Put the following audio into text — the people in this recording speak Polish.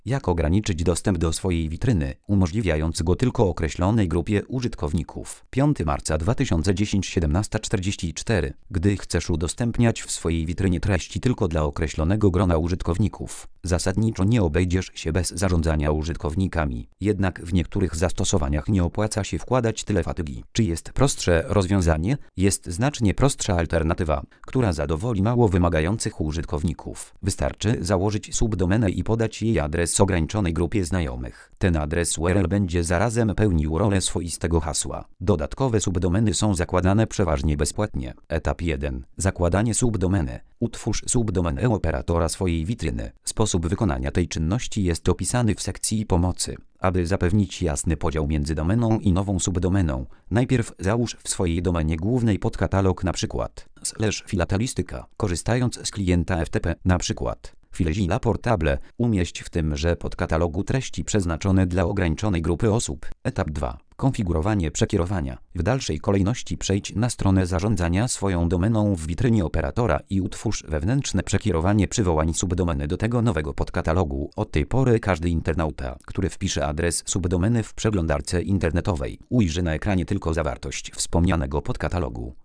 Jak ograniczyć dostęp do swojej witryny, umożliwiając go tylko określonej grupie użytkowników. 5 marca 2010 17:44. Gdy chcesz udostępniać w swojej witrynie treści tylko dla określonego grona użytkowników, zasadniczo nie obejdziesz się bez zarządzania użytkownikami. Jednak w niektórych zastosowaniach nie opłaca się wkładać tyle fatygi. Czy jest prostsze rozwiązanie? Jest znacznie prostsza alternatywa, która zadowoli mało wymagających użytkowników. Wystarczy założyć subdomenę i podać jej adres ograniczonej grupie znajomych. Ten adres URL będzie zarazem pełnił rolę swoistego hasła. Dodatkowe subdomeny są zakładane przeważnie bezpłatnie. Etap 1. Zakładanie subdomeny. Utwórz subdomenę operatora swojej witryny. Sposób wykonania tej czynności jest opisany w sekcji pomocy. Aby zapewnić jasny podział między domeną i nową subdomeną, najpierw załóż w swojej domenie głównej podkatalog np. /filatelistyka. Korzystając z klienta FTP np. Filezilla Portable, umieść w tymże podkatalogu treści przeznaczone dla ograniczonej grupy osób. Etap 2. Konfigurowanie przekierowania. W dalszej kolejności przejdź na stronę zarządzania swoją domeną w witrynie operatora i utwórz wewnętrzne przekierowanie przywołań subdomeny do tego nowego podkatalogu. Od tej pory każdy internauta, który wpisze adres subdomeny w przeglądarce internetowej, ujrzy na ekranie tylko zawartość wspomnianego podkatalogu.